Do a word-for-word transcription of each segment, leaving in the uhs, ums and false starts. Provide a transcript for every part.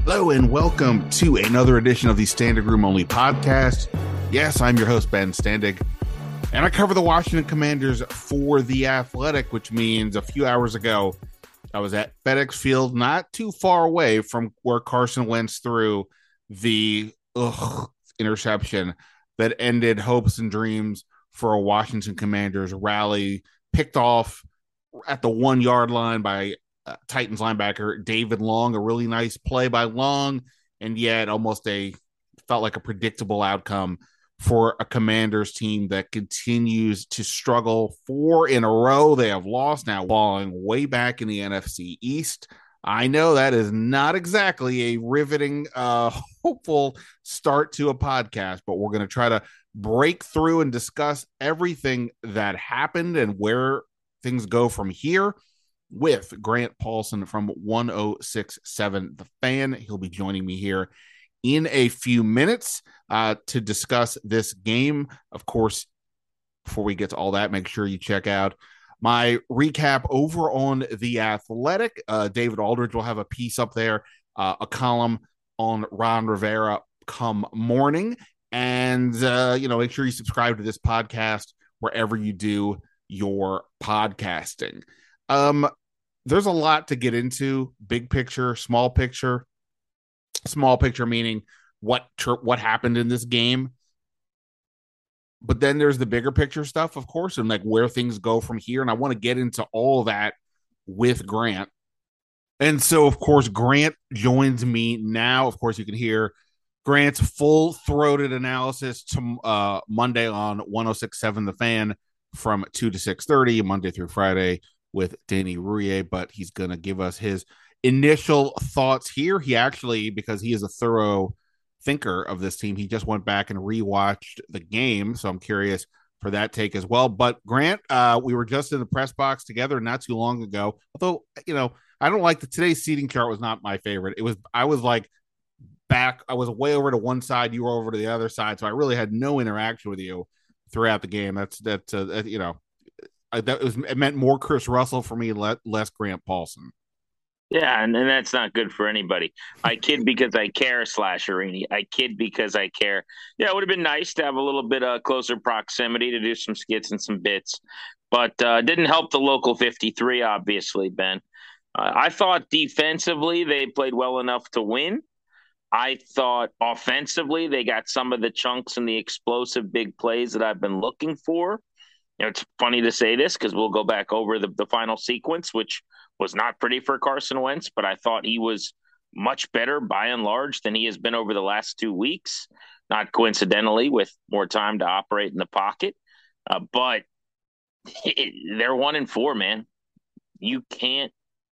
Hello and welcome to another edition of the Standig Room Only podcast. Yes, I'm your host, Ben Standig, and I cover the Washington Commanders for The Athletic, which means a few hours ago, I was at FedEx Field, not too far away from where Carson Wentz threw the ugh, interception that ended hopes and dreams for a Washington Commanders rally, picked off at the one-yard line by Uh, Titans linebacker David Long. A really nice play by Long, and yet almost a felt like a predictable outcome for a Commanders team that continues to struggle. Four in a row they have lost now, falling way back in the N F C East. I know that is not exactly a riveting, uh, hopeful start to a podcast, but we're going to try to break through and discuss everything that happened and where things go from here with Grant Paulsen from one oh six point seven The Fan. He'll be joining me here in a few minutes uh, to discuss this game. Of course, before we get to all that, make sure you check out my recap over on The Athletic. Uh, David Aldridge will have a piece up there, uh, a column on Ron Rivera come morning. And, uh, you know, make sure you subscribe to this podcast wherever you do your podcasting. Um, there's a lot to get into, big picture, small picture. Small picture meaning what what happened in this game. But then there's the bigger picture stuff, of course, and like where things go from here. And I want to get into all of that with Grant. And so, of course, Grant joins me now. Of course, you can hear Grant's full-throated analysis to uh, Monday on one oh six point seven The Fan from two to six thirty, Monday through Friday, with Danny Rouhier, but he's going to give us his initial thoughts here. He actually, because he is a thorough thinker of this team, he just went back and rewatched the game, so I'm curious for that take as well. But Grant, uh, we were just in the press box together not too long ago, although, you know, I don't like the today's seating chart was not my favorite. It was, I was like back, I was way over to one side, you were over to the other side, so I really had no interaction with you throughout the game. That's, that's, uh, that, you know, that was it meant more Chris Russell for me, less Grant Paulsen. Yeah, and, and that's not good for anybody. I kid because I care, slash Arini. I kid because I care. Yeah, it would have been nice to have a little bit of closer proximity to do some skits and some bits, but uh, didn't help the local fifty-three, obviously, Ben. Uh, I thought defensively they played well enough to win. I thought offensively they got some of the chunks and the explosive big plays that I've been looking for. You know, it's funny to say this because we'll go back over the, the final sequence, which was not pretty for Carson Wentz, but I thought he was much better by and large than he has been over the last two weeks, not coincidentally with more time to operate in the pocket. Uh, but it, they're one and four, man. You can't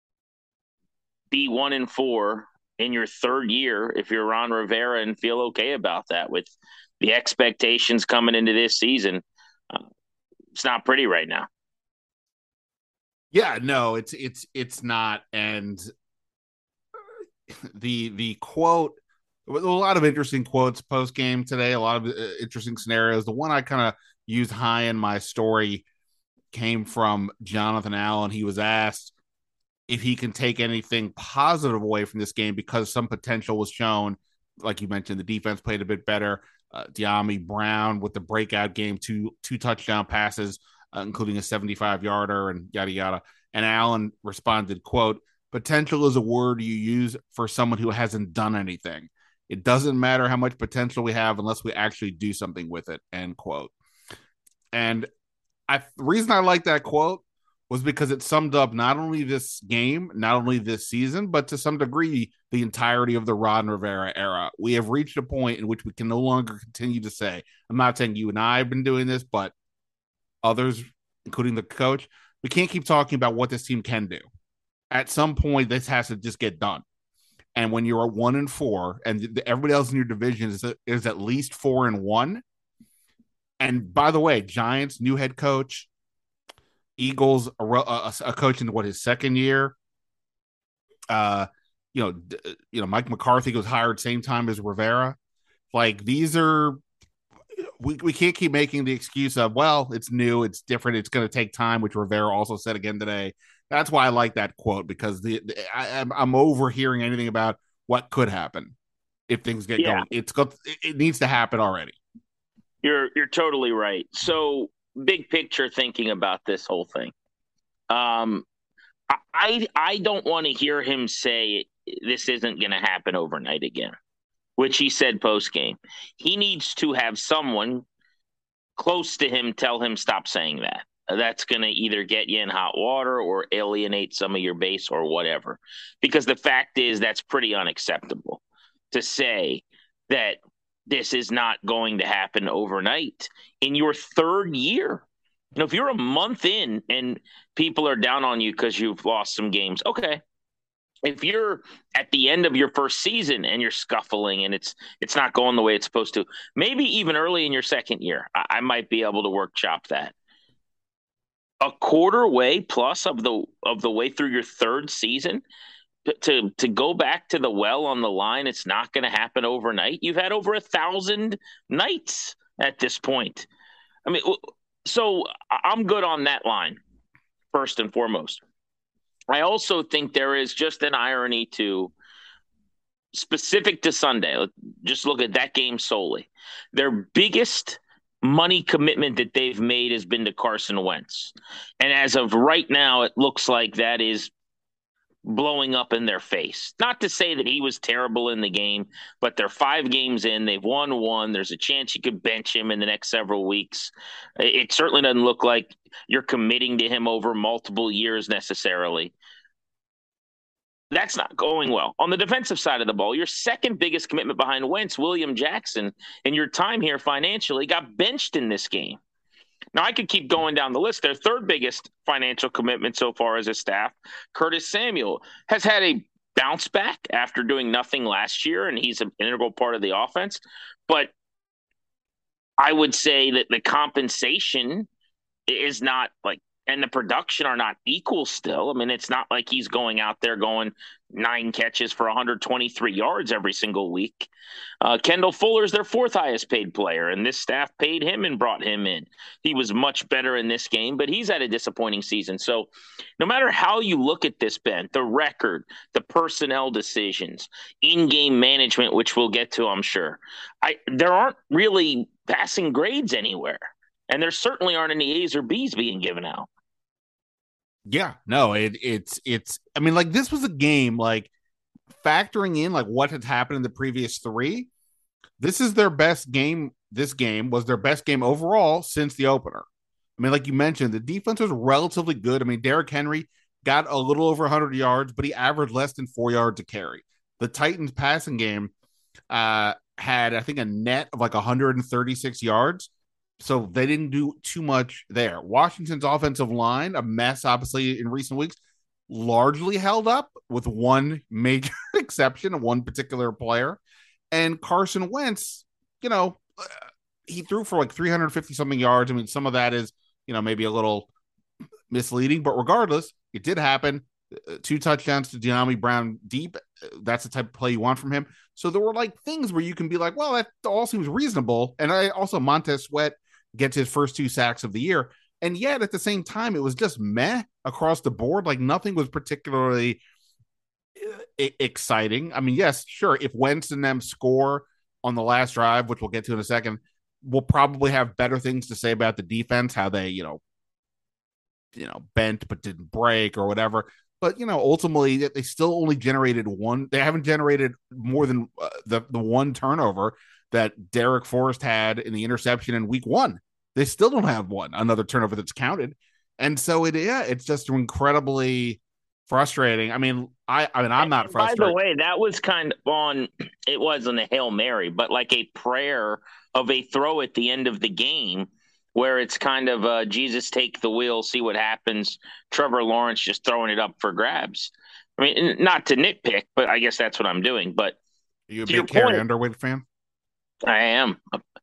be one and four in your third year if you're Ron Rivera and feel okay about that with the expectations coming into this season. Uh, It's not pretty right now. Yeah, no, it's it's it's not. And the the quote, a lot of interesting quotes post game today, a lot of uh, interesting scenarios. The one I kind of used high in my story came from Jonathan Allen. He was asked if he can take anything positive away from this game because some potential was shown. Like you mentioned, the defense played a bit better. Uh, De'Ami Brown with the breakout game, two two touchdown passes, uh, including a seventy-five yarder and yada, yada. And Allen responded, quote, "Potential is a word you use for someone who hasn't done anything. It doesn't matter how much potential we have unless we actually do something with it," end quote. And I, the reason I like that quote was because it summed up not only this game, not only this season, but to some degree, the entirety of the Ron Rivera era. We have reached a point in which we can no longer continue to say, I'm not saying you and I have been doing this, but others, including the coach, we can't keep talking about what this team can do. At some point, this has to just get done. And when you're at one and four, and everybody else in your division is, is at least four and one, and by the way, Giants, new head coach, Eagles, a, a, a coach in what, his second year. Uh, you know, you know, Mike McCarthy was hired same time as Rivera. Like, these are, we, we can't keep making the excuse of, well, it's new, it's different, it's going to take time, which Rivera also said again today. That's why I like that quote, because the, the I, I'm overhearing anything about, what could happen if things get Yeah, going. It's got it needs to happen already. you're you're totally right. So big picture thinking about this whole thing. Um, I I don't want to hear him say this isn't going to happen overnight again, which he said post game. He needs to have someone close to him tell him stop saying that. That's going to either get you in hot water or alienate some of your base or whatever. Because the fact is, that's pretty unacceptable to say that this is not going to happen overnight in your third year. You know, if you're a month in and people are down on you because you've lost some games, okay. If you're at the end of your first season and you're scuffling and it's it's not going the way it's supposed to, maybe even early in your second year, I, I might be able to workshop that. A quarter way plus of the of the way through your third season to to, to go back to the well on the line, it's not going to happen overnight. You've had over a thousand nights at this point. I mean, so I'm good on that line first and foremost. I also think there is just an irony to specific to Sunday. Just look at that game solely. Their biggest money commitment that they've made has been to Carson Wentz. And as of right now, it looks like that is blowing up in their face. Not to say that he was terrible in the game, but they're five games in. They've won one. There's a chance you could bench him in the next several weeks. It certainly doesn't look like you're committing to him over multiple years necessarily. That's not going well. On the defensive side of the ball, your second biggest commitment behind Wentz, William Jackson, in your time here financially, got benched in this game. Now, I could keep going down the list. Their third biggest financial commitment so far as a staff, Curtis Samuel, has had a bounce back after doing nothing last year, and he's an integral part of the offense. But I would say that the compensation is not like, and the production are not equal still. I mean, it's not like he's going out there going nine catches for one hundred twenty-three yards every single week. Uh, Kendall Fuller is their fourth highest paid player, and this staff paid him and brought him in. He was much better in this game, but he's had a disappointing season. So no matter how you look at this, Ben, the record, the personnel decisions, in-game management, which we'll get to, I'm sure, I there aren't really passing grades anywhere. And there certainly aren't any A's or B's being given out. Yeah, no, it it's it's. I mean, like this was a game like factoring in like what had happened in the previous three. This is their best game. This game was their best game overall since the opener. I mean, like you mentioned, the defense was relatively good. I mean, Derrick Henry got a little over one hundred yards, but he averaged less than four yards a carry. The Titans passing game uh, had, I think, a net of like one hundred thirty-six yards. So they didn't do too much there. Washington's offensive line, a mess, obviously, in recent weeks, largely held up with one major exception of one particular player. And Carson Wentz, you know, he threw for like three hundred fifty something yards. I mean, some of that is, you know, maybe a little misleading, but regardless, it did happen. Two touchdowns to De'Ami Brown deep. That's the type of play you want from him. So there were like things where you can be like, well, that all seems reasonable. And I also, Montez Sweat gets his first two sacks of the year. And yet at the same time, it was just meh across the board. Like nothing was particularly exciting. I mean, yes, sure. If Wentz and them score on the last drive, which we'll get to in a second, we'll probably have better things to say about the defense, how they, you know, you know, bent but didn't break or whatever. But, you know, ultimately they still only generated one. They haven't generated more than uh, the, the one turnover that Derek Forrest had in the interception in week one. They still don't have one, another turnover that's counted. And so it, yeah, it's just incredibly frustrating. I mean, I, I mean, I'm not and frustrated. By the way, that was kind of on, it wasn't a Hail Mary, but like a prayer of a throw at the end of the game where it's kind of uh, Jesus take the wheel, see what happens. Trevor Lawrence just throwing it up for grabs. I mean, not to nitpick, but I guess that's what I'm doing. But are you a big Carrie Underwood fan? I am.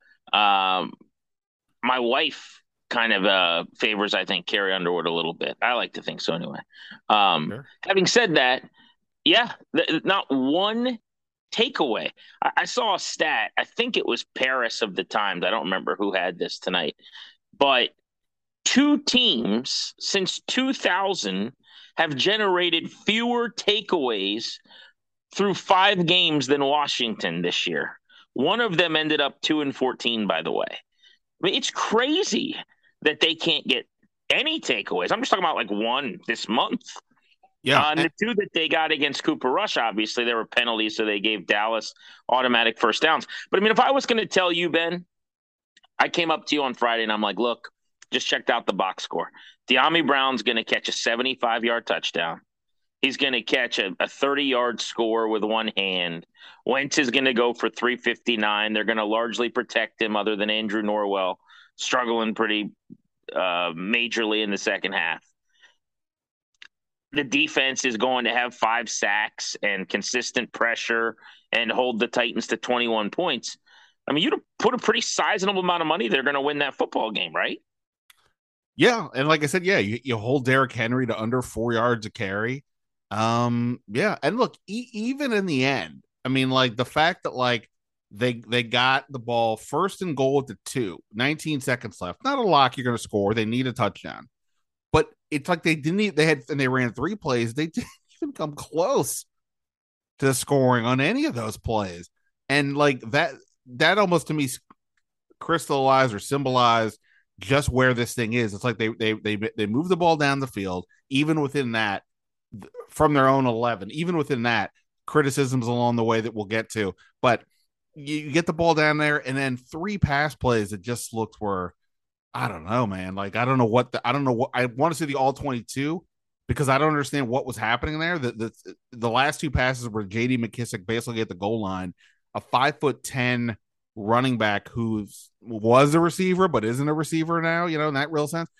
Um, my wife kind of uh, favors, I think, Carrie Underwood a little bit. I like to think so anyway. Um, sure. Having said that, yeah, th- not one takeaway. I-, I saw a stat. I think it was Paris of the Times. I don't remember who had this tonight. But two teams since two thousand have generated fewer takeaways through five games than Washington this year. One of them ended up two and fourteen, by the way. I mean, it's crazy that they can't get any takeaways. I'm just talking about like one this month. Yeah. Uh, and the two that they got against Cooper Rush, obviously, there were penalties, so they gave Dallas automatic first downs. But I mean, if I was going to tell you, Ben, I came up to you on Friday and I'm like, look, just checked out the box score. De'Ami Brown's going to catch a seventy-five-yard touchdown. He's going to catch a thirty-yard score with one hand. Wentz is going to go for three fifty-nine. They're going to largely protect him, other than Andrew Norwell, struggling pretty uh, majorly in the second half. The defense is going to have five sacks and consistent pressure and hold the Titans to twenty-one points. I mean, you'd put a pretty sizable amount of money they're going to win that football game, right? Yeah, and like I said, yeah, you, you hold Derrick Henry to under four yards a carry. Um, yeah, and look, e- even in the end, I mean, like the fact that like they they got the ball first and goal at the two, nineteen seconds left. Not a lock you're going to score. They need a touchdown, but it's like they didn't. They had and they ran three plays. They didn't even come close to scoring on any of those plays, and like that that almost to me crystallized or symbolized just where this thing is. It's like they they they they move the ball down the field, even within that, from their own eleven, even within that, criticisms along the way that we'll get to. But you get the ball down there, and then three pass plays that just looked were, I don't know, man. Like I don't know what the I don't know what I want to see the all twenty-two because I don't understand what was happening there. The the the last two passes were J D McKissic basically at the goal line, a five foot ten running back who's was a receiver but isn't a receiver now, you know, in that real sense.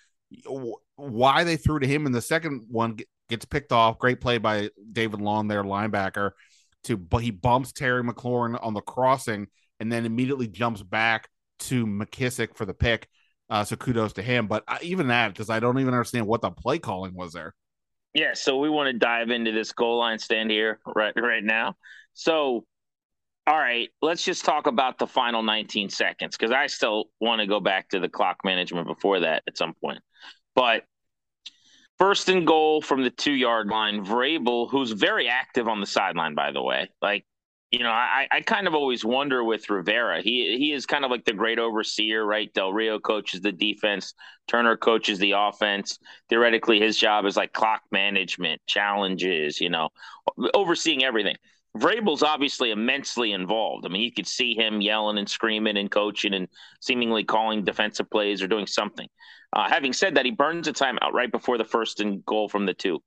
Why they threw to him in the second one gets picked off. Great play by David Long, their linebacker, to but he bumps Terry McLaurin on the crossing and then immediately jumps back to McKissic for the pick. Uh, so kudos to him. But I, even that, because I don't even understand what the play calling was there. Yeah, so we want to dive into this goal line stand here right right now. So, all right, let's just talk about the final nineteen seconds because I still want to go back to the clock management before that at some point. But first and goal from the two-yard line, Vrabel, who's very active on the sideline, by the way. Like, you know, I, I kind of always wonder with Rivera. He he is kind of like the great overseer, right? Del Rio coaches the defense. Turner coaches the offense. Theoretically, his job is like clock management, challenges, you know, overseeing everything. Vrabel's obviously immensely involved. I mean, you could see him yelling and screaming and coaching and seemingly calling defensive plays or doing something. Uh, having said that, he burns a timeout right before the first and goal from the two.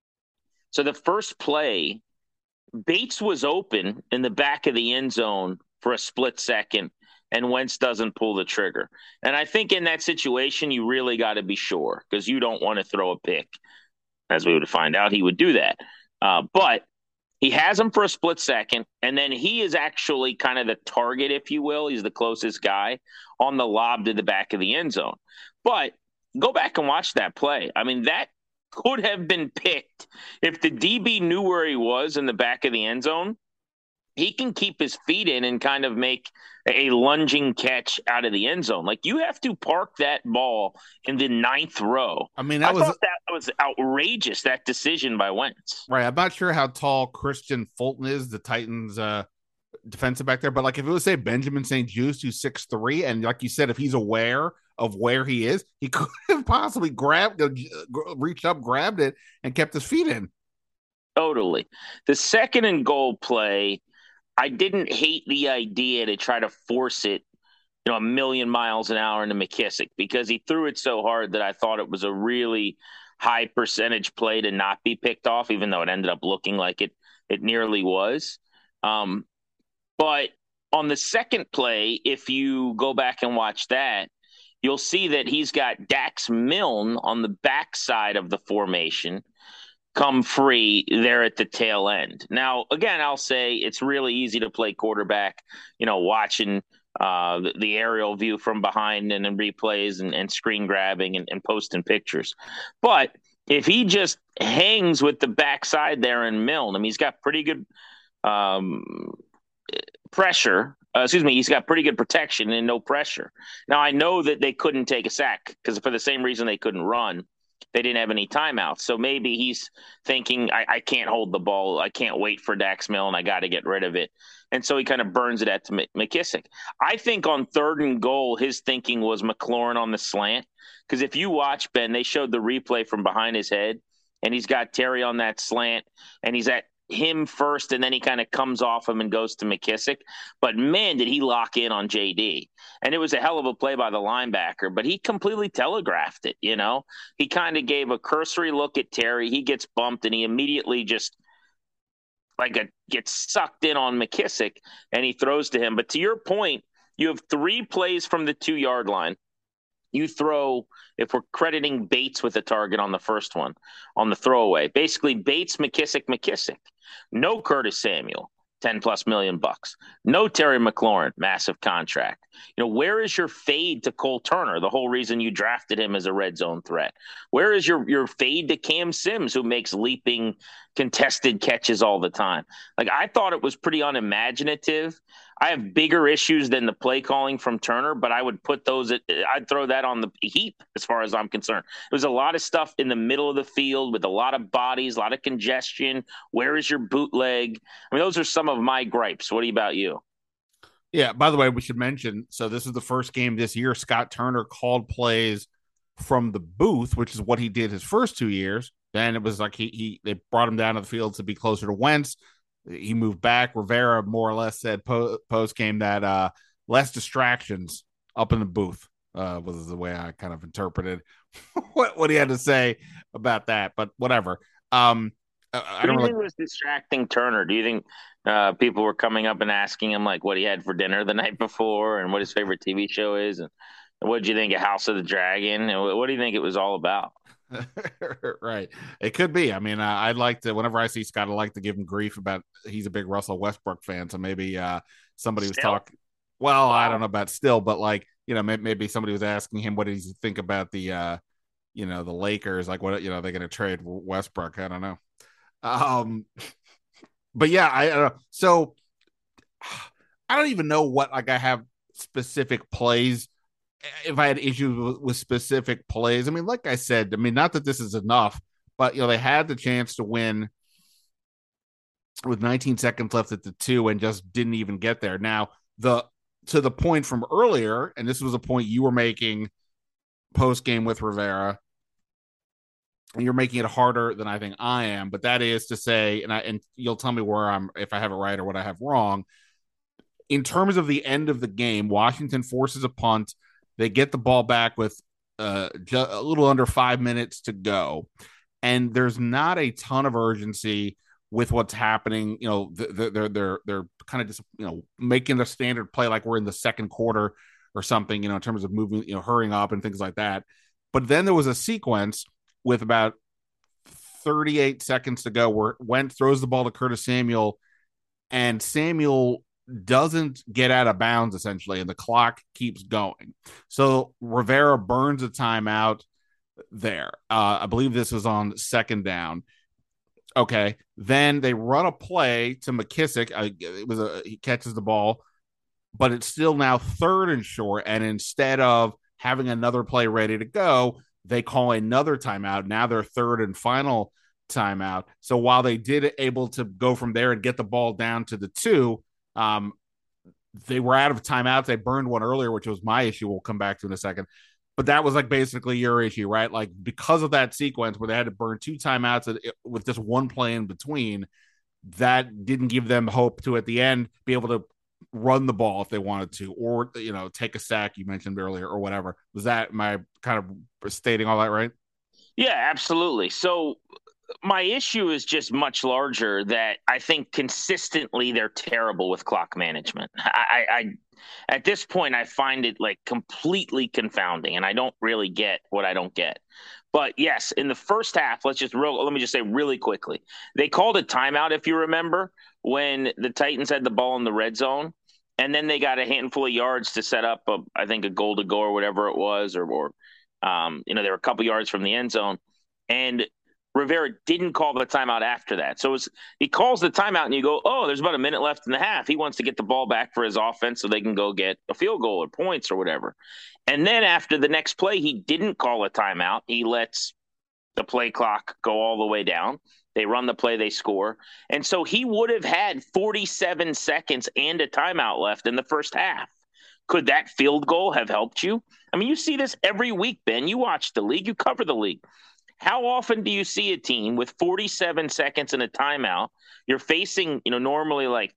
So the first play, Bates was open in the back of the end zone for a split second, and Wentz doesn't pull the trigger. And I think in that situation, you really got to be sure because you don't want to throw a pick. As we would find out, he would do that. Uh, but he has him for a split second, and then he is actually kind of the target, if you will. He's the closest guy on the lob to the back of the end zone. But go back and watch that play. I mean, that could have been picked if the D B knew where he was in the back of the end zone. He can keep his feet in and kind of make a lunging catch out of the end zone. Like you have to park that ball in the ninth row. I mean, that I was thought that was outrageous, that decision by Wentz. Right. I'm not sure how tall Christian Fulton is, the Titans uh, defensive back there, but like if it was say Benjamin Saint Juste, who's six three, and like you said, if he's aware of where he is, he could have possibly grabbed, uh, reached up, grabbed it, and kept his feet in. Totally. The second and goal play, I didn't hate the idea to try to force it, you know, a million miles an hour into McKissic because he threw it so hard that I thought it was a really high percentage play to not be picked off, even though it ended up looking like it it nearly was. Um, but on the second play, if you go back and watch that, you'll see that he's got Dax Milne on the backside of the formation come free there at the tail end. Now, again, I'll say it's really easy to play quarterback, you know, watching uh, the, the aerial view from behind and then replays and, and screen grabbing and, and posting pictures. But if he just hangs with the backside there in Milne, I mean, he's got pretty good um, pressure. Uh, excuse me, he's got pretty good protection and no pressure. Now, I know that they couldn't take a sack because for the same reason they couldn't run. they didn't have any timeouts. So maybe he's thinking, I, I can't hold the ball. I can't wait for Dax Milne. I got to get rid of it. And so he kind of burns it at to McKissic. I think on third and goal, his thinking was McLaurin on the slant. Because if you watch, Ben, they showed the replay from behind his head, and he's got Terry on that slant, and he's at him first, and then he kind of comes off him and goes to McKissic. But man, did he lock in on J D. And it was a hell of a play by the linebacker, but he completely telegraphed it, you know? He kind of gave a cursory look at Terry. He gets bumped, and he immediately just like a gets sucked in on McKissic, and he throws to him. But to your point, you have three plays from the two-yard line. You throw, if we're crediting Bates with a target on the first one, on the throwaway, basically Bates, McKissic, McKissic. No Curtis Samuel, ten plus million bucks. No Terry McLaurin, massive contract. You know, where is your fade to Cole Turner? The whole reason you drafted him as a red zone threat. Where is your your fade to Cam Sims, who makes leaping contested catches all the time? Like, I thought it was pretty unimaginative. I have bigger issues than the play calling from Turner, but I would put those at, I'd throw that on the heap as far as I'm concerned. There was a lot of stuff in the middle of the field with a lot of bodies, a lot of congestion. Where is your bootleg? I mean, those are some of my gripes. What about you? Yeah, by the way, we should mention, so this is the first game this year Scott Turner called plays from the booth, which is what he did his first two years. Then it was like he, he they brought him down to the field to be closer to Wentz. He moved back. Rivera more or less said po- post game that uh, less distractions up in the booth uh, was the way I kind of interpreted what, what he had to say about that. But whatever. Um, I, I don't do you really... think was distracting Turner? Do you think uh, people were coming up and asking him like what he had for dinner the night before and what his favorite T V show is, and what did you think of House of the Dragon? And what do you think it was all about? Right. It could be. I mean, uh, I'd like to, whenever I see Scott, I like to give him grief about he's a big Russell Westbrook fan. So maybe uh, somebody was talking. Well, wow. I don't know about still, but like, you know, maybe, maybe somebody was asking him, what does he think about the, uh, you know, the Lakers? Like, what, you know, they're going to trade Westbrook. I don't know. Um, but yeah, I, I don't know. So I don't even know what, like, I have specific plays. If I had issues with, with specific plays, I mean, like I said, I mean, not that this is enough, but, you know, they had the chance to win with nineteen seconds left at the two and just didn't even get there. Now, the to the point from earlier, and this was a point you were making post game with Rivera, and you're making it harder than I think I am, but that is to say, and I and you'll tell me where I'm, if I have it right or what I have wrong. In terms of the end of the game, Washington forces a punt. They get the ball back with uh, ju- a little under five minutes to go. And there's not a ton of urgency with what's happening. You know, they're, they're, they're, they're kind of just, you know, making the standard play like we're in the second quarter or something, you know, in terms of moving, you know, hurrying up and things like that. But then there was a sequence with about thirty-eight seconds to go where Wentz throws the ball to Curtis Samuel, and Samuel doesn't get out of bounds essentially, and the clock keeps going. So Rivera burns a timeout there. Uh, I believe this was on second down. Okay, then they run a play to McKissic. I, it was a he catches the ball, but it's still now third and short. And instead of having another play ready to go, they call another timeout. Now they're third and final timeout. So while they did able to go from there and get the ball down to the two, Um, they were out of timeouts. They burned one earlier, which was my issue. We'll come back to in a second. But that was like basically your issue, right? Like because of that sequence where they had to burn two timeouts with just one play in between, that didn't give them hope to at the end be able to run the ball if they wanted to, or, you know, take a sack you mentioned earlier or whatever. Was that my kind of stating all that right? Yeah, absolutely. So my issue is just much larger, that I think consistently they're terrible with clock management. I, I, at this point, I find it like completely confounding, and I don't really get what I don't get. But yes, in the first half, let's just real, let me just say really quickly, they called a timeout, if you remember, when the Titans had the ball in the red zone, and then they got a handful of yards to set up, a, I think, a goal to go or whatever it was, or, or um, you know, they were a couple yards from the end zone, and Rivera didn't call the timeout after that. So it was, he calls the timeout and you go, oh, there's about a minute left in the half. He wants to get the ball back for his offense so they can go get a field goal or points or whatever. And then after the next play, he didn't call a timeout. He lets the play clock go all the way down. They run the play, they score. And so he would have had forty-seven seconds and a timeout left in the first half. Could that field goal have helped you? I mean, you see this every week, Ben. You watch the league, you cover the league. How often do you see a team with forty-seven seconds and a timeout? You're facing, you know, normally like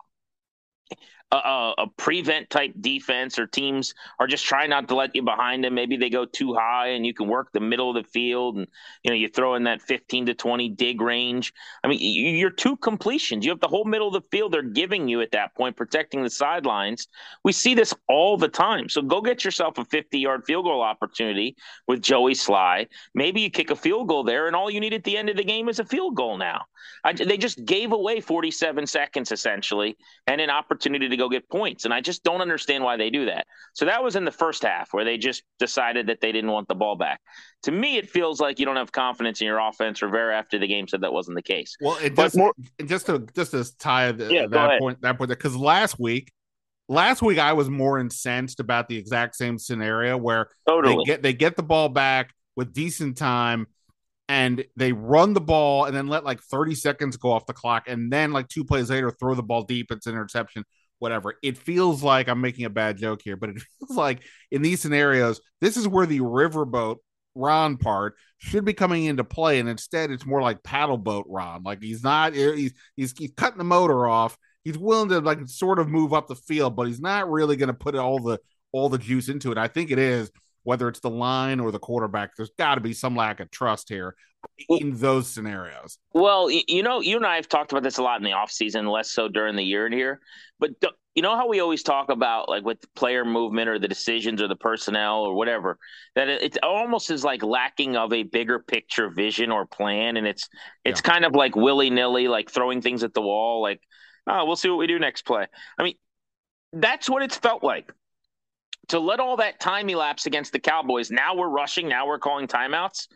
a, a prevent type defense, or teams are just trying not to let you behind them. Maybe they go too high and you can work the middle of the field, and you know you throw in that fifteen to twenty dig range. I mean, you're two completions. You have the whole middle of the field they're giving you at that point, protecting the sidelines. We see this all the time. So go get yourself a fifty-yard field goal opportunity with Joey Sly. Maybe you kick a field goal there, and all you need at the end of the game is a field goal now. I, they just gave away forty-seven seconds essentially and an opportunity to go get points. And I just don't understand why they do that. So that was in the first half where they just decided that they didn't want the ball back. To me, it feels like you don't have confidence in your offense. Rivera after the game said that wasn't the case. Well, it just, more, just to just to tie the, yeah, that point, that point, because last week, last week I was more incensed about the exact same scenario where totally. they get they get the ball back with decent time, and they run the ball and then let like thirty seconds go off the clock, and then like two plays later throw the ball deep. It's an interception. Whatever. It feels like I'm making a bad joke here, but it feels like in these scenarios, this is where the riverboat Ron part should be coming into play, and instead it's more like paddle boat Ron. Like he's not he's he's, he's cutting the motor off. He's willing to like sort of move up the field, but he's not really going to put all the all the juice into it. I think it is, whether it's the line or the quarterback, there's got to be some lack of trust here in those scenarios. Well, you know, you and I have talked about this a lot in the offseason, less so during the year in here. But you know how we always talk about, like, with player movement or the decisions or the personnel or whatever, that it almost is like lacking of a bigger picture vision or plan. And it's it's yeah. kind of like willy-nilly, like throwing things at the wall, like, oh, we'll see what we do next play. I mean, that's what it's felt like. To let all that time elapse against the Cowboys, now we're rushing, now we're calling timeouts.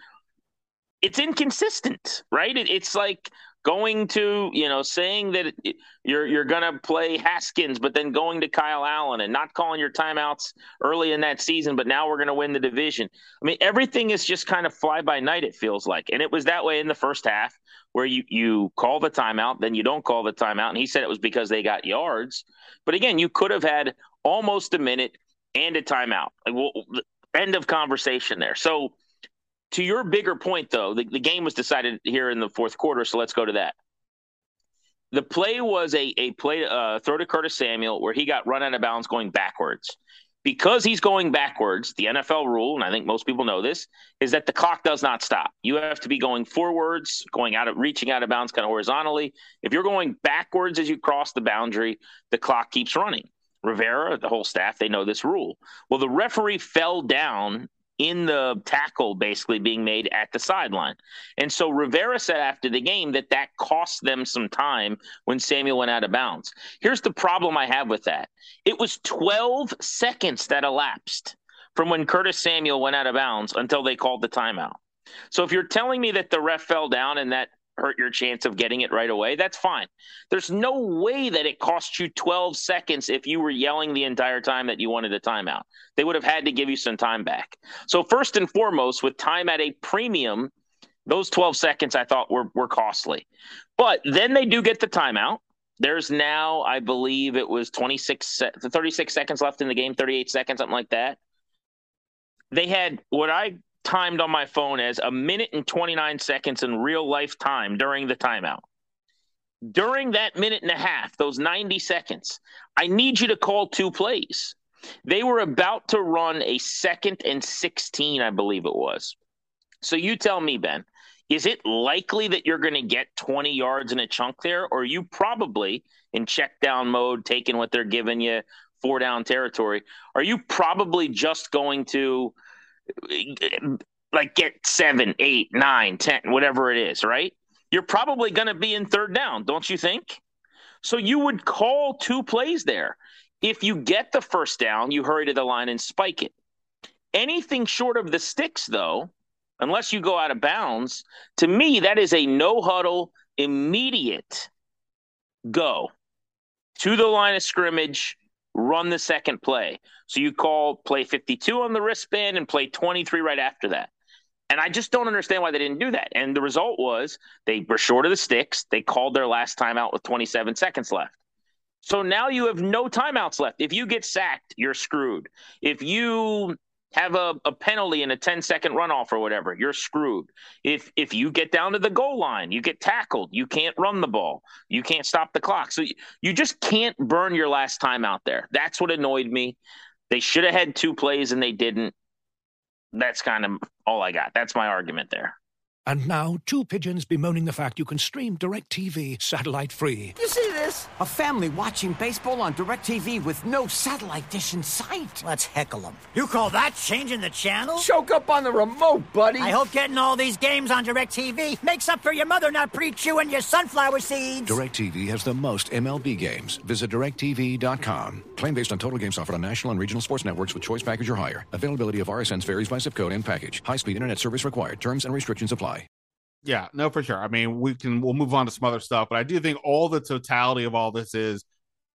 It's inconsistent, right? It, it's like going to, you know, saying that it, you're you're going to play Haskins, but then going to Kyle Allen and not calling your timeouts early in that season, but now we're going to win the division. I mean, everything is just kind of fly by night, it feels like. And it was that way in the first half, where you, you call the timeout, then you don't call the timeout. And he said it was because they got yards. But again, you could have had almost a minute and a timeout. Like, well, end of conversation there. So to your bigger point, though, the, the game was decided here in the fourth quarter, so let's go to that. The play was a, a play uh, throw to Curtis Samuel where he got run out of bounds going backwards. Because he's going backwards, the N F L rule, and I think most people know this, is that the clock does not stop. You have to be going forwards, going out of reaching out of bounds kind of horizontally. If you're going backwards as you cross the boundary, the clock keeps running. Rivera, the whole staff, they know this rule. Well, the referee fell down in the tackle basically being made at the sideline. And so Rivera said after the game that that cost them some time when Samuel went out of bounds. Here's the problem I have with that. It was twelve seconds that elapsed from when Curtis Samuel went out of bounds until they called the timeout. So if you're telling me that the ref fell down and that hurt your chance of getting it right away, that's fine. There's no way that it cost you twelve seconds if you were yelling the entire time that you wanted a timeout. They would have had to give you some time back. So first and foremost, with time at a premium, those twelve seconds I thought were, were costly. But then they do get the timeout. There's now, I believe it was twenty-six, thirty-six seconds left in the game, thirty-eight seconds, something like that. They had what I timed on my phone as a minute and twenty-nine seconds in real life time during the timeout. During that minute and a half, those ninety seconds, I need you to call two plays. They were about to run a second and sixteen, I believe it was. So you tell me, Ben, is it likely that you're going to get twenty yards in a chunk there? Or are you probably in check down mode, taking what they're giving you, four down territory? Are you probably just going to like get seven, eight, nine, ten, whatever it is, right? You're probably going to be in third down, don't you think? So you would call two plays there. If you get the first down, you hurry to the line and spike it. Anything short of the sticks, though, unless you go out of bounds, to me, that is a no-huddle, immediate go to the line of scrimmage, run the second play. So you call play fifty-two on the wristband and play twenty-three right after that. And I just don't understand why they didn't do that. And the result was they were short of the sticks. They called their last timeout with twenty-seven seconds left. So now you have no timeouts left. If you get sacked, you're screwed. If you have a, a penalty and a ten-second runoff or whatever, you're screwed. If if you get down to the goal line, you get tackled, you can't run the ball. You can't stop the clock. So you, you just can't burn your last time out there. That's what annoyed me. They should have had two plays and they didn't. That's kind of all I got. That's my argument there. And now, two pigeons bemoaning the fact you can stream DirecTV satellite-free. You see this? A family watching baseball on DirecTV with no satellite dish in sight. Let's heckle them. You call that changing the channel? Choke up on the remote, buddy. I hope getting all these games on DirecTV makes up for your mother not pre-chewing your sunflower seeds. DirecTV has the most M L B games. Visit direct T V dot com. Claim based on total games offered on national and regional sports networks with choice package or higher. Availability of R S Ns varies by zip code and package. High-speed internet service required. Terms and restrictions apply. Yeah, no, for sure. I mean, we can, we'll move on to some other stuff, but I do think all the totality of all this is,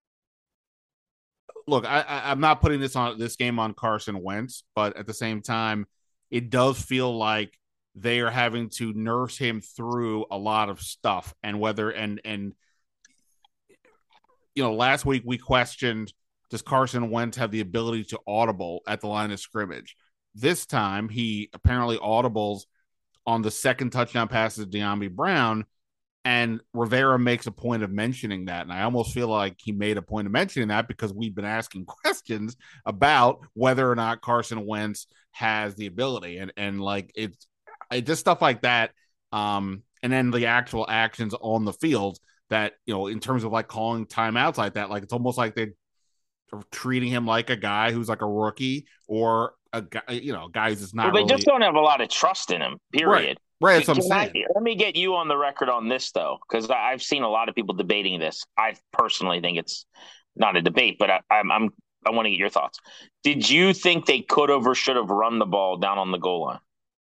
look, I, I, I'm not putting this on this game on Carson Wentz, but at the same time, it does feel like they are having to nurse him through a lot of stuff. And whether, and, and, you know, last week we questioned, does Carson Wentz have the ability to audible at the line of scrimmage? This time he apparently audibles on the second touchdown passes to De'Ami Brown, and Rivera makes a point of mentioning that. And I almost feel like he made a point of mentioning that because we've been asking questions about whether or not Carson Wentz has the ability. And, and like, it's it, just stuff like that. Um, and then the actual actions on the field that, you know, in terms of like calling timeouts like that, like it's almost like they are treating him like a guy who's like a rookie or a guy, you know, guys is not. Well, they really... just don't have a lot of trust in him. Period. Right. Right. That's what I'm saying. I, let me get you on the record on this though, because I've seen a lot of people debating this. I personally think it's not a debate, but I, I'm, I'm I want to get your thoughts. Did you think they could have or should have run the ball down on the goal line?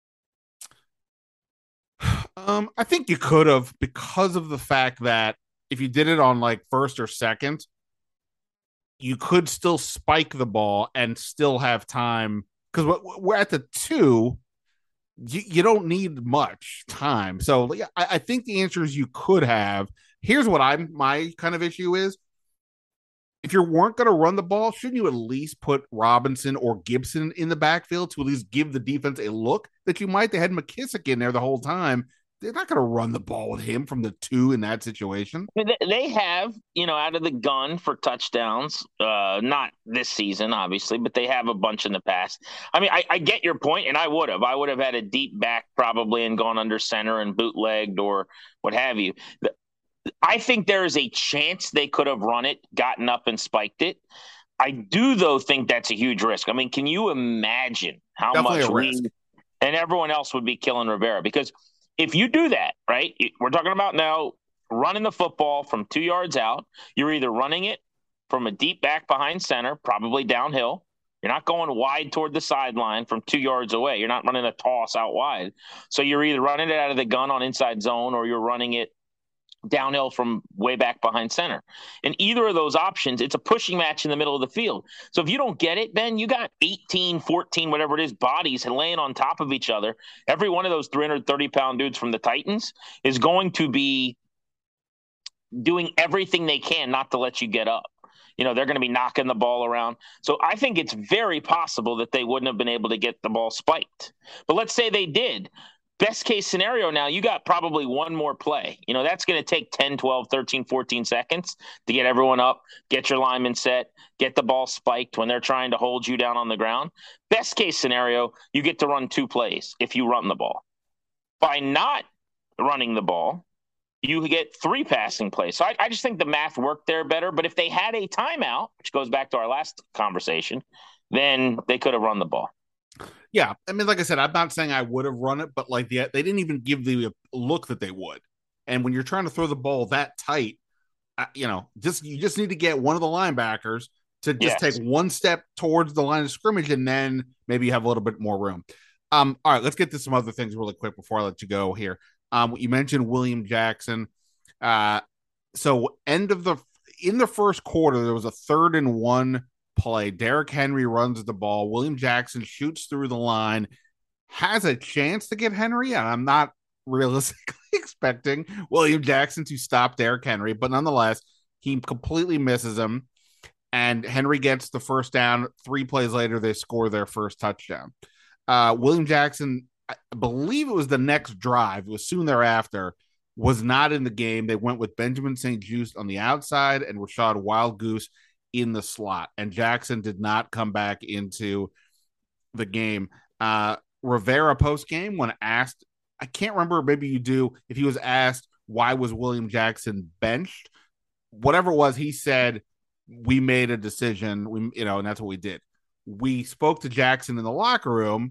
Um, I think you could have, because of the fact that if you did it on like first or second, you could still spike the ball and still have time. Because we're at the two, you, you don't need much time. So yeah, I, I think the answer is you could have. Here's what I'm my kind of issue is. If you weren't going to run the ball, shouldn't you at least put Robinson or Gibson in the backfield to at least give the defense a look that you might? They had McKissick in there the whole time. They're not going to run the ball with him from the two in that situation. They have, you know, out of the gun for touchdowns. Uh, not this season, obviously, but they have a bunch in the past. I mean, I, I get your point, and I would have. I would have had a deep back probably and gone under center and bootlegged or what have you. I think there is a chance they could have run it, gotten up and spiked it. I do, though, think that's a huge risk. I mean, can you imagine how Definitely much we and everyone else would be killing Rivera? Because if you do that, right, we're talking about now running the football from two yards out. You're either running it from a deep back behind center, probably downhill. You're not going wide toward the sideline from two yards away. You're not running a toss out wide. So you're either running it out of the gun on inside zone or you're running it downhill from way back behind center. In either of those options, it's a pushing match in the middle of the field. So if you don't get it, Ben, you got eighteen, fourteen, whatever it is, bodies laying on top of each other. Every one of those three hundred thirty pound dudes from the Titans is going to be doing everything they can not to let you get up. You know, they're going to be knocking the ball around. So I think it's very possible that they wouldn't have been able to get the ball spiked. But let's say they did. Best case scenario now, you got probably one more play. You know, that's going to take ten, twelve, thirteen, fourteen seconds to get everyone up, get your lineman set, get the ball spiked when they're trying to hold you down on the ground. Best case scenario, you get to run two plays if you run the ball. By not running the ball, you get three passing plays. So I, I just think the math worked there better. But if they had a timeout, which goes back to our last conversation, then they could have run the ball. Yeah, I mean, like I said, I'm not saying I would have run it, but like the, they didn't even give the look that they would. And when you're trying to throw the ball that tight, uh, you know, just you just need to get one of the linebackers to just yes. take one step towards the line of scrimmage, and then maybe you have a little bit more room. Um, all right, let's get to some other things really quick before I let you go here. Um, you mentioned William Jackson. Uh, so end of the in the first quarter, there was a third and one play. Derrick Henry runs the ball. William Jackson shoots through the line. has a chance to get Henry, and I'm not realistically expecting William Jackson to stop Derrick Henry, but nonetheless, he completely misses him, and Henry gets the first down. Three plays later, they score their first touchdown. Uh, William Jackson, I believe it was the next drive, it was soon thereafter, was not in the game. They went with Benjamin Saint-Juste on the outside and Rashad Wild Goose in the slot, and Jackson did not come back into the game. Uh, Rivera post game, when asked, I can't remember, maybe you do, if he was asked why was William Jackson benched, whatever it was, he said, we made a decision, we, you know, and that's what we did. We spoke to Jackson in the locker room.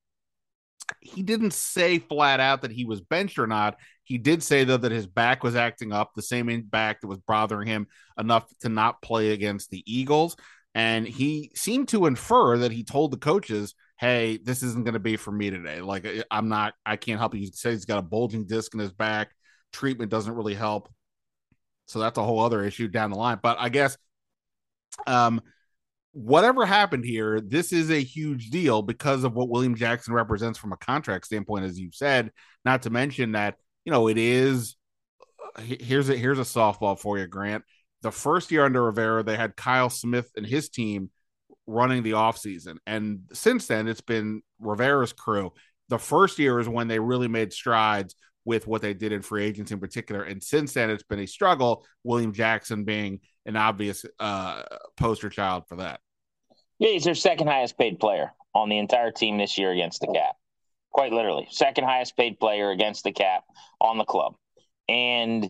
He didn't say flat out that he was benched or not. He did say, though, that his back was acting up, the same back that was bothering him enough to not play against the Eagles. And he seemed to infer that he told the coaches, hey, this isn't going to be for me today. Like, I'm not, I can't help you. He says he's got a bulging disc in his back. Treatment doesn't really help. So that's a whole other issue down the line. But I guess um, whatever happened here, this is a huge deal because of what William Jackson represents from a contract standpoint, as you've said, not to mention that, you know, it is, here's a, here's a softball for you, Grant. The first year under Rivera, they had Kyle Smith and his team running the offseason. And since then, it's been Rivera's crew. The first year is when they really made strides with what they did in free agency in particular. And since then, it's been a struggle, William Jackson being an obvious uh, poster child for that. Yeah, he's their second highest paid player on the entire team this year against the cap. Quite literally, second highest paid player against the cap on the club. And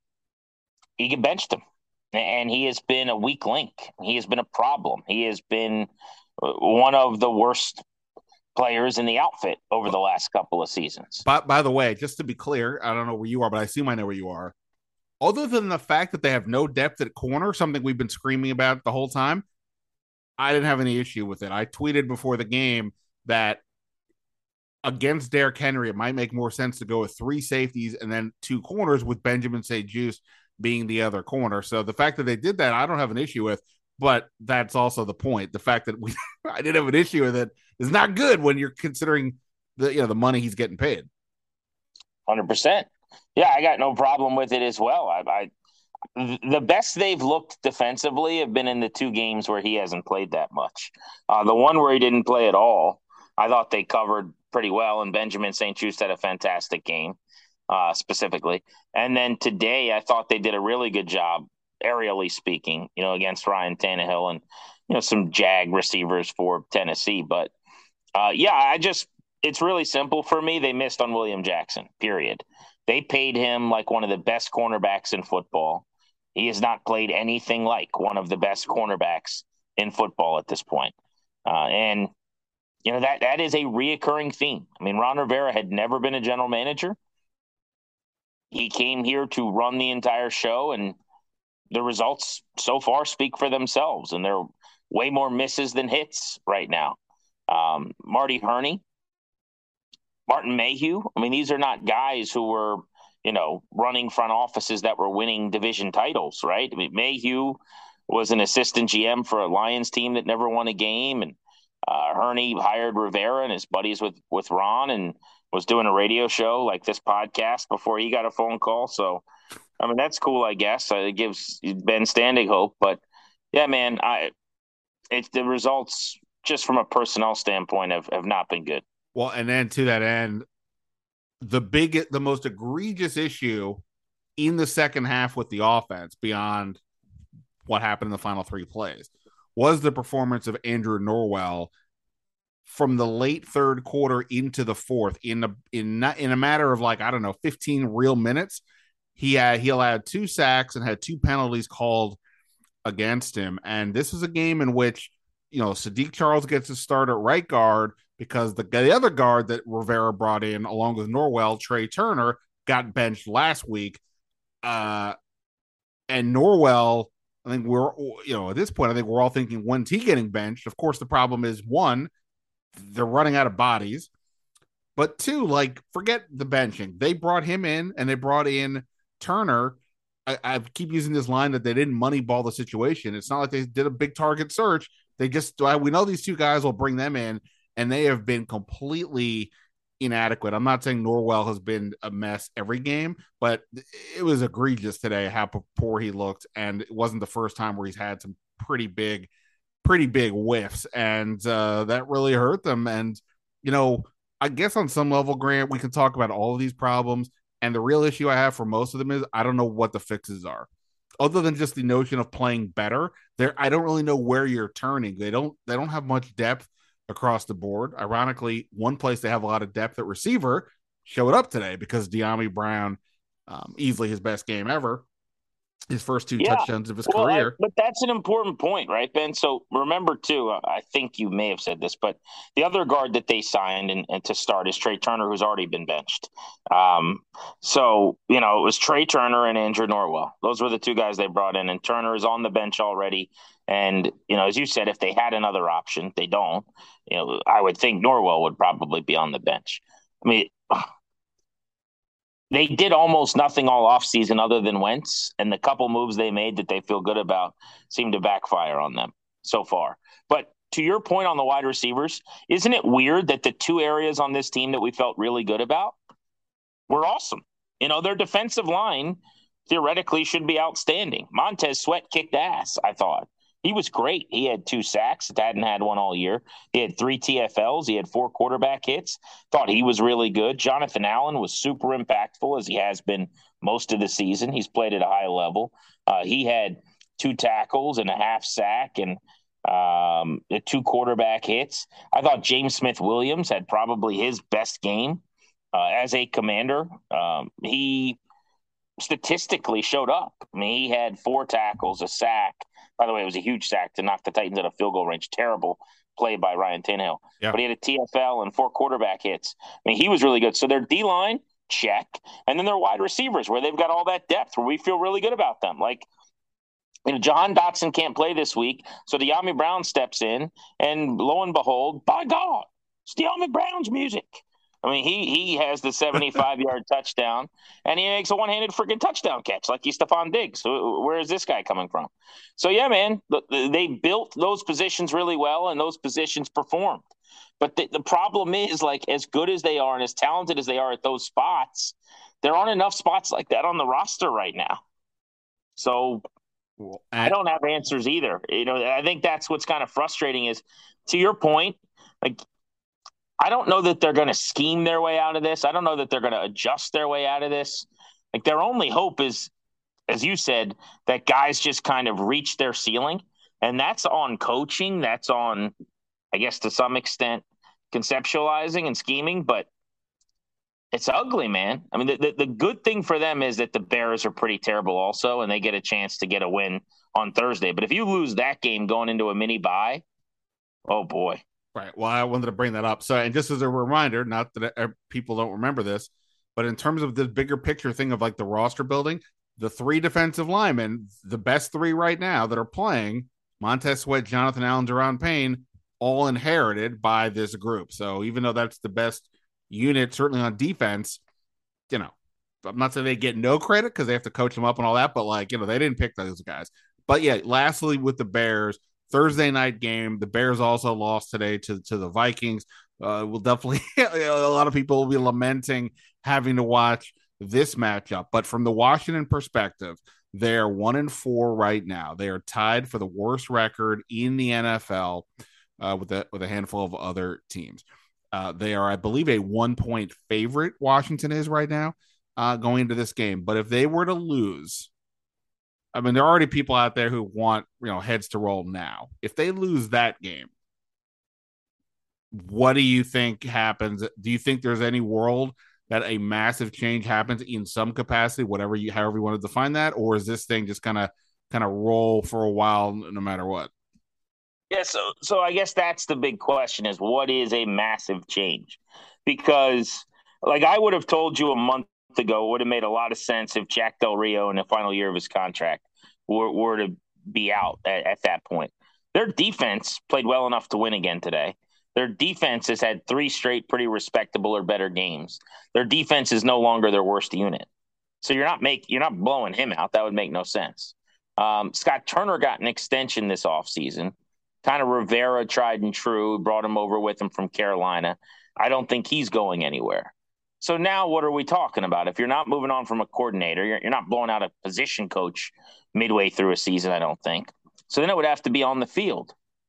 he get benched him. And he has been a weak link. He has been a problem. He has been one of the worst players in the outfit over the last couple of seasons. But by the way, just to be clear, I don't know where you are, but I assume I know where you are. Other than the fact that they have no depth at corner, something we've been screaming about the whole time, I didn't have any issue with it. I tweeted before the game that against Derrick Henry, it might make more sense to go with three safeties and then two corners with Benjamin Saint-Juste being the other corner. So the fact that they did that, I don't have an issue with, but that's also the point. The fact that we, I didn't have an issue with it is not good when you're considering the, you know, the money he's getting paid. one hundred percent. Yeah, I got no problem with it as well. I, I the best they've looked defensively have been in the two games where he hasn't played that much. Uh, the one where he didn't play at all, I thought they covered pretty well, and Benjamin Saint-Juste had a fantastic game. Uh, specifically. And then today, I thought they did a really good job, aerially speaking, you know, against Ryan Tannehill and, you know, some Jag receivers for Tennessee. But, uh, yeah, I just, it's really simple for me. They missed on William Jackson, period. They paid him like one of the best cornerbacks in football. He has not played anything like one of the best cornerbacks in football at this point. Uh, and, you know, that that is a reoccurring theme. I mean, Ron Rivera had never been a general manager. He came here to run the entire show, and the results so far speak for themselves, and they're way more misses than hits right now. Um, Marty Hurney, Martin Mayhew, I mean, these are not guys who were, you know, running front offices that were winning division titles, right? I mean, Mayhew was an assistant G M for a Lions team that never won a game, and uh, Hurney hired Rivera and his buddies with, with Ron and was doing a radio show like this podcast before he got a phone call. So, I mean, that's cool, I guess. It gives Ben Standig hope. But, yeah, man, I it's the results just from a personnel standpoint have, have not been good. Well, and then to that end, the big, the most egregious issue in the second half with the offense beyond what happened in the final three plays was the performance of Andrew Norwell from the late third quarter into the fourth in a, in in a matter of like, I don't know, fifteen real minutes. He had, he allowed two sacks and had two penalties called against him. And this was a game in which, you know, Sadiq Charles gets to start at right guard because the, the other guard that Rivera brought in along with Norwell, Trey Turner, got benched last week. Uh, and Norwell, I think we're, you know, at this point, I think we're all thinking, when's he getting benched? Of course, the problem is, one, they're running out of bodies. But two, like, forget the benching. They brought him in and they brought in Turner. I, I keep using this line that they didn't moneyball the situation. It's not like they did a big target search. They just, we know these two guys will bring them in. and they have been completely inadequate. I'm not saying Norwell has been a mess every game, but it was egregious today how poor he looked, and it wasn't the first time where he's had some pretty big, pretty big whiffs, and uh, that really hurt them. And you know, I guess on some level, Grant, we can talk about all of these problems, and the real issue I have for most of them is I don't know what the fixes are, other than just the notion of playing better. There, I don't really know where you're turning. They don't, they don't have much depth across the board. Ironically, one place they have a lot of depth at receiver showed up today because Dyami Brown, um, easily his best game ever, his first two yeah. touchdowns of his well, career. I, but that's an important point, right, Ben? So remember, too, I think you may have said this, but the other guard that they signed and, and to start is Trey Turner, who's already been benched. Um, so, you know, it was Trey Turner and Andrew Norwell. Those were the two guys they brought in, and Turner is on the bench already. And, you know, as you said, if they had another option, they don't. You know, I would think Norwell would probably be on the bench. I mean, they did almost nothing all offseason other than Wentz, and the couple moves they made that they feel good about seem to backfire on them so far. But to your point on the wide receivers, isn't it weird that the two areas on this team that we felt really good about were awesome? You know, their defensive line theoretically should be outstanding. Montez Sweat kicked ass, I thought. He was great. He had two sacks. Hadn't had one all year. He had three T F Ls. He had four quarterback hits. Thought he was really good. Jonathan Allen was super impactful, as he has been most of the season. He's played at a high level. Uh, he had two tackles and a half sack and um, two quarterback hits. I thought James Smith-Williams had probably his best game uh, as a Commander. Um, he statistically showed up. I mean, he had four tackles, a sack. By the way, it was a huge sack to knock the Titans out of field goal range. Terrible play by Ryan Tannehill. Yeah. But he had a T F L and four quarterback hits. I mean, he was really good. So their D-line, check. And then their wide receivers, where they've got all that depth, where we feel really good about them. Like, you know, Jahan Dotson can't play this week, so Dyami Brown steps in, and lo and behold, by God, it's Dyami Brown's music. I mean, he he has the seventy-five-yard touchdown, and he makes a one-handed freaking touchdown catch like he's Stephon Diggs. Where is this guy coming from? So, yeah, man, they built those positions really well, and those positions performed. But the, the problem is, like, as good as they are and as talented as they are at those spots, there aren't enough spots like that on the roster right now. So well, I, I don't have answers either. You know, I think that's what's kind of frustrating is, to your point, like, I don't know that they're going to scheme their way out of this. I don't know that they're going to adjust their way out of this. Like, their only hope is, as you said, that guys just kind of reach their ceiling. And that's on coaching. That's on, I guess, to some extent, conceptualizing and scheming. But it's ugly, man. I mean, the, the, the good thing for them is that the Bears are pretty terrible also, and they get a chance to get a win on Thursday. But if you lose that game going into a mini bye, oh, boy. Right. Well, I wanted to bring that up. So, and just as a reminder, not that people don't remember this, but in terms of the bigger picture thing of like the roster building, the three defensive linemen, the best three right now that are playing, Montez Sweat, Jonathan Allen, Daron Payne, all inherited by this group. So even though that's the best unit, certainly on defense, you know, I'm not saying they get no credit because they have to coach them up and all that, but like, you know, they didn't pick those guys. But yeah, lastly, with the Bears, Thursday night game. The Bears also lost today to, to the Vikings. Uh, we'll definitely, a lot of people will be lamenting having to watch this matchup. But from the Washington perspective, they're one and four right now. They are tied for the worst record in the N F L uh, with a with a handful of other teams. Uh, they are, I believe, a one point favorite. Washington is right now uh, going into this game. But if they were to lose, I mean, there are already people out there who want, you know, heads to roll now. If they lose that game, what do you think happens? Do you think there's any world that a massive change happens in some capacity, whatever you, however you want to define that, or is this thing just kind of, kind of roll for a while no matter what? Yeah, so so I guess that's the big question: is what is a massive change? Because, like, I would have told you a month ago, it would have made a lot of sense if Jack Del Rio in the final year of his contract were, were to be out at, at that point. Their defense played well enough to win again today. Their defense has had three straight pretty respectable or better games. Their defense is no longer their worst unit. So you're not make you're not blowing him out. That would make no sense. Um, Scott Turner got an extension this offseason. kind of Rivera tried and true, brought him over with him from Carolina. I don't think he's going anywhere. So now what are we talking about? If you're not moving on from a coordinator, you're, you're not blowing out a position coach midway through a season, I don't think. So then it would have to be on the field.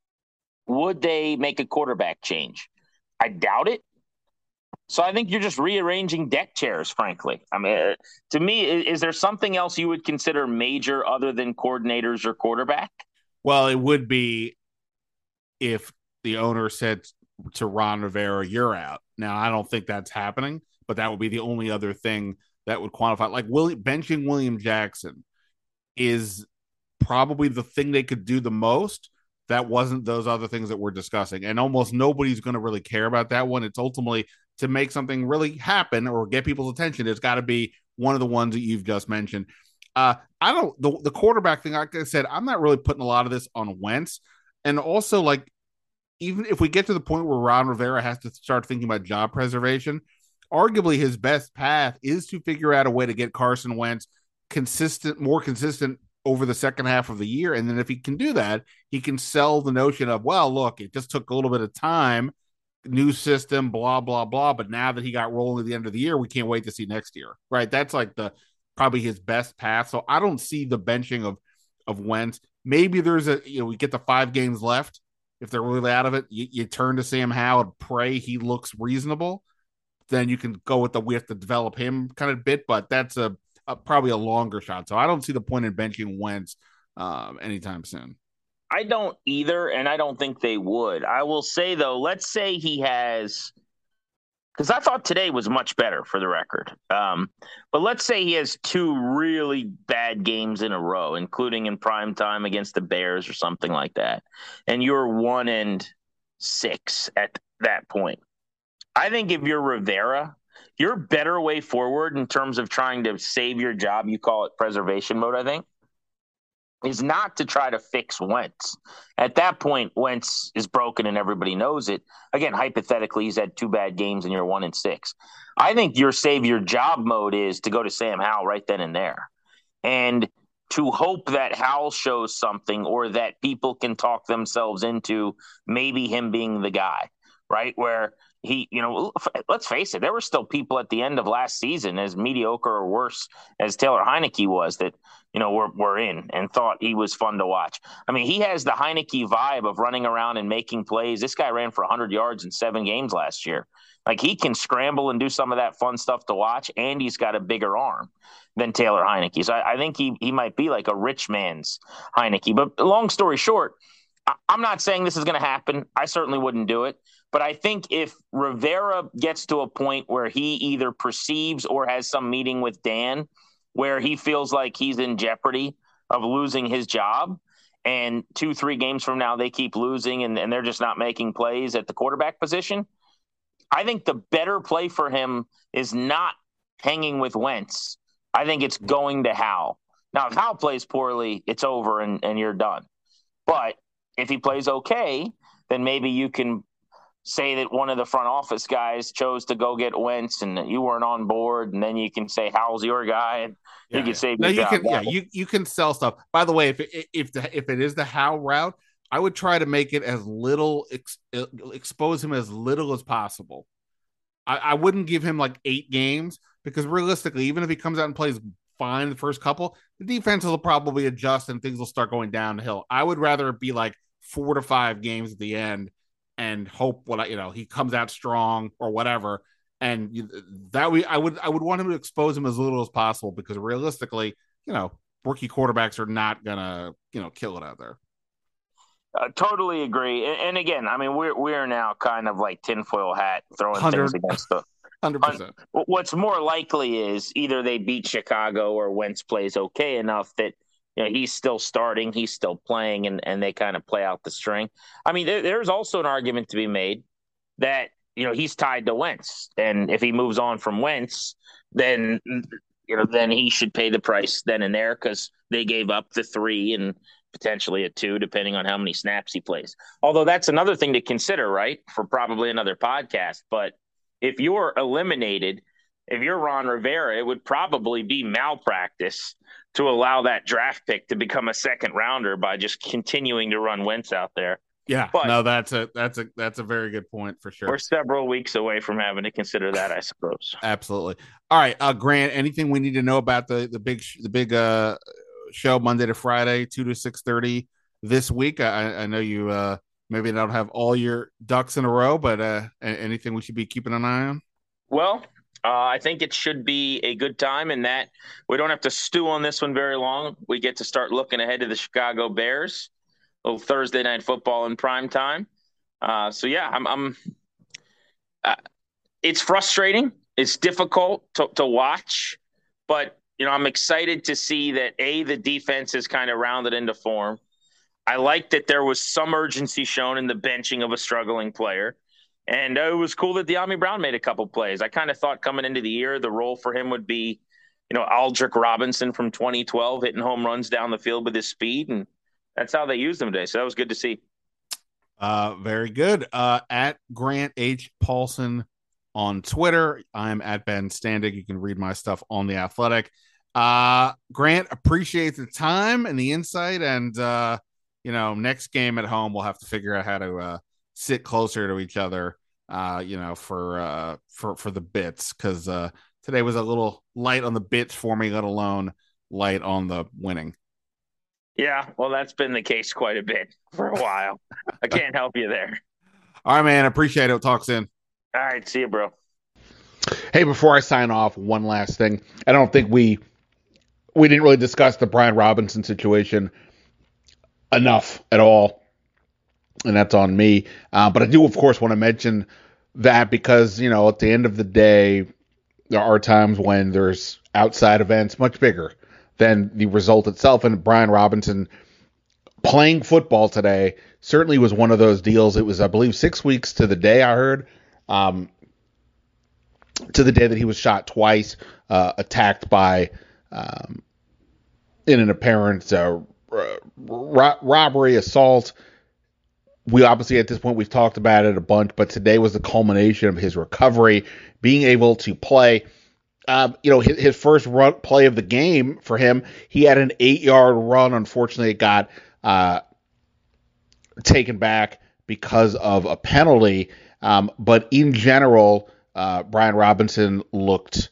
Would they make a quarterback change? I doubt it. So I think you're just rearranging deck chairs, frankly. I mean, to me, is, is there something else you would consider major other than coordinators or quarterback? Well, it would be if the owner said to Ron Rivera, you're out. Now, I don't think that's happening, but that would be the only other thing that would quantify. Like Willie, benching William Jackson is probably the thing they could do the most. That wasn't those other things that we're discussing. And almost nobody's going to really care about that one. It's ultimately to make something really happen or get people's attention. It's got to be one of the ones that you've just mentioned. Uh, I don't, the, the quarterback thing, like I said, I'm not really putting a lot of this on Wentz. And also, like, even if we get to the point where Ron Rivera has to start thinking about job preservation, arguably his best path is to figure out a way to get Carson Wentz consistent, more consistent over the second half of the year. And then if he can do that, he can sell the notion of, well, look, it just took a little bit of time, new system, blah, blah, blah. But now that he got rolling at the end of the year, we can't wait to see next year. Right. That's like the probably his best path. So I don't see the benching of, of Wentz. Maybe there's a, you know, we get the five games left. If they're really out of it, you, you turn to Sam Howell and pray he looks reasonable. Then you can go with the, we have to develop him kind of bit, but that's a, a probably a longer shot. So I don't see the point in benching Wentz um, anytime soon. I don't either, and I don't think they would. I will say, though, let's say he has – because I thought today was much better for the record. Um, but let's say he has two really bad games in a row, including in prime time against the Bears or something like that, and you're one and six at that point. I think if you're Rivera, your better way forward in terms of trying to save your job, you call it preservation mode, I think, is not to try to fix Wentz. At that point, Wentz is broken and everybody knows it. Again, hypothetically, he's had two bad games and you're one and six. I think your save your job mode is to go to Sam Howell right then and there. And to hope that Howell shows something or that people can talk themselves into maybe him being the guy, right? Where he, you know, let's face it, there were still people at the end of last season, as mediocre or worse as Taylor Heineke was, that, you know, were, were in and thought he was fun to watch. I mean, he has the Heineke vibe of running around and making plays. This guy ran for one hundred yards in seven games last year. Like, he can scramble and do some of that fun stuff to watch, and he's got a bigger arm than Taylor Heineke. So I, I think he he might be like a rich man's Heineke. But long story short, I, I'm not saying this is going to happen. I certainly wouldn't do it. But I think if Rivera gets to a point where he either perceives or has some meeting with Dan where he feels like he's in jeopardy of losing his job, and two, three games from now they keep losing and, and they're just not making plays at the quarterback position, I think the better play for him is not hanging with Wentz. I think it's going to Howell. Now, if Howell plays poorly, it's over and, and you're done. But if he plays okay, then maybe you can say that one of the front office guys chose to go get Wentz and you weren't on board, and then you can say Howell's your guy, and yeah, you can yeah. save no, your you job. can, yeah, you you can sell stuff. By the way, if it, if the, if it is the Howell route, I would try to make it as little ex, expose him as little as possible. I, I wouldn't give him like eight games because realistically, even if he comes out and plays fine the first couple, the defense will probably adjust and things will start going downhill. I would rather be like four to five games at the end and hope what you know he comes out strong or whatever, and that we I would I would want him to expose him as little as possible because realistically, you know, rookie quarterbacks are not gonna you know kill it out there. Uh, totally agree. And, and again, I mean, we're we're now kind of like tinfoil hat throwing things against the. one hundred percent. What's more likely is either they beat Chicago or Wentz plays okay enough that, you know, he's still starting, he's still playing, and, and they kind of play out the string. I mean, there, there's also an argument to be made that, you know, he's tied to Wentz. And if he moves on from Wentz, then, you know, then he should pay the price then and there because they gave up the three and potentially a two, depending on how many snaps he plays. Although that's another thing to consider, right, for probably another podcast. But if you're eliminated, if you're Ron Rivera, it would probably be malpractice to allow that draft pick to become a second rounder by just continuing to run Wentz out there. Yeah, But no, that's a that's a that's a very good point for sure. we're several weeks away from having to consider that, I suppose. Absolutely. All right, uh, Grant. Anything we need to know about the the big the big uh, show Monday to Friday, two to six thirty this week? I, I know you uh, maybe don't have all your ducks in a row, but uh, anything we should be keeping an eye on? Well, uh, I think it should be a good time in that we don't have to stew on this one very long. We get to start looking ahead to the Chicago Bears. Little Thursday night football in prime time. Uh, so yeah, I'm. I'm uh, it's frustrating. It's difficult to, to watch, but you know I'm excited to see that a the defense is kind of rounded into form. I like that there was some urgency shown in the benching of a struggling player, and uh, it was cool that De'Ami Brown made a couple plays. I kind of thought coming into the year the role for him would be, you know, Aldrick Robinson from twenty twelve hitting home runs down the field with his speed, and that's how they used him today. So that was good to see. Uh, very good. Uh, at Grant H. Paulson on Twitter. I'm at Ben Standig. You can read my stuff on The Athletic. Uh, Grant, appreciate the time and the insight. And, uh, you know, next game at home, we'll have to figure out how to uh, sit closer to each other, uh, you know, for, uh, for, for the bits. Because uh, today was a little light on the bits for me, let alone light on the winning. Yeah, well, that's been the case quite a bit for a while. I can't help you there. All right, man. Appreciate it. We'll talk soon. All right. See you, bro. Hey, before I sign off, one last thing. I don't think we we didn't really discuss the Brian Robinson situation enough at all, and that's on me. Uh, but I do, of course, want to mention that because, you know, at the end of the day, there are times when there's outside events much bigger than the result itself. And Brian Robinson playing football today certainly was one of those deals. It was, I believe, six weeks to the day I heard, um, to the day that he was shot twice, uh, attacked by, um, in an apparent uh, ro- robbery, assault. We obviously, at this point, we've talked about it a bunch, but today was the culmination of his recovery, being able to play. Um, you know, his, his first run play of the game for him, he had an eight-yard run. Unfortunately, it got uh, taken back because of a penalty. Um, but in general, uh, Brian Robinson looked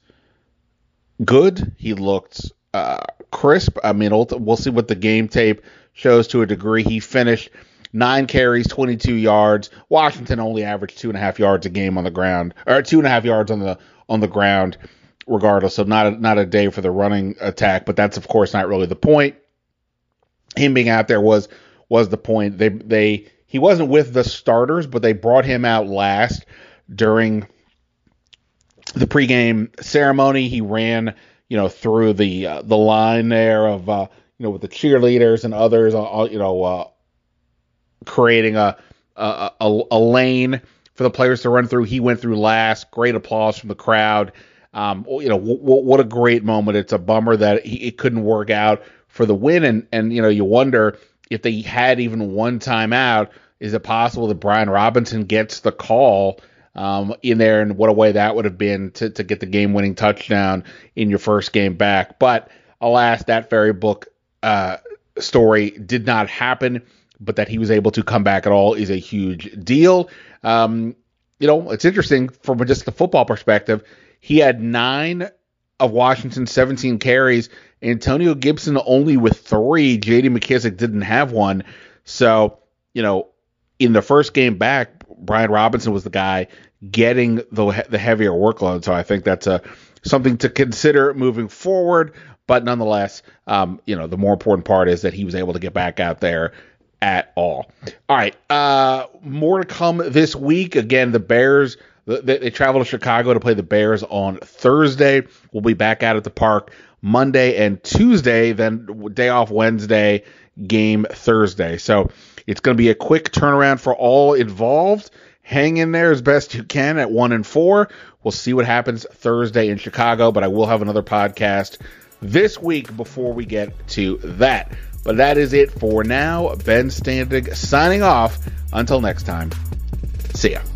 good. He looked uh, crisp. I mean, we'll see what the game tape shows to a degree. He finished nine carries, twenty-two yards. Washington only averaged two and a half yards a game on the ground, or two and a half yards on the on the ground. Regardless, so not a, not a day for the running attack, but that's of course not really the point. Him being out there was was the point. They they he wasn't with the starters, but they brought him out last during the pregame ceremony. He ran, you know, through the uh, the line there of uh, you know with the cheerleaders and others, uh, you know, uh, creating a, a a a lane for the players to run through. He went through last. Great applause from the crowd. Um, you know, w- w- what a great moment. It's a bummer that he, it couldn't work out for the win. And, and, you know, you wonder if they had even one timeout, is it possible that Brian Robinson gets the call um, in there, and what a way that would have been to, to get the game winning touchdown in your first game back. But alas, that fairy book uh, story did not happen, but that he was able to come back at all is a huge deal. Um, you know, it's interesting from just the football perspective. He had nine of Washington's seventeen carries. Antonio Gibson only with three. J D McKissic didn't have one. So, you know, in the first game back, Brian Robinson was the guy getting the the heavier workload. So I think that's a something to consider moving forward. But nonetheless, um, you know, the more important part is that he was able to get back out there at all. All right. Uh, more to come this week. Again, the Bears. They, they travel to Chicago to play the Bears on Thursday. We'll be back out at the park Monday and Tuesday, then day off Wednesday, game Thursday. So it's going to be a quick turnaround for all involved. Hang in there as best you can at one and four. We'll see what happens Thursday in Chicago, but I will have another podcast this week before we get to that. But that is it for now. Ben Standig signing off. Until next time, see ya.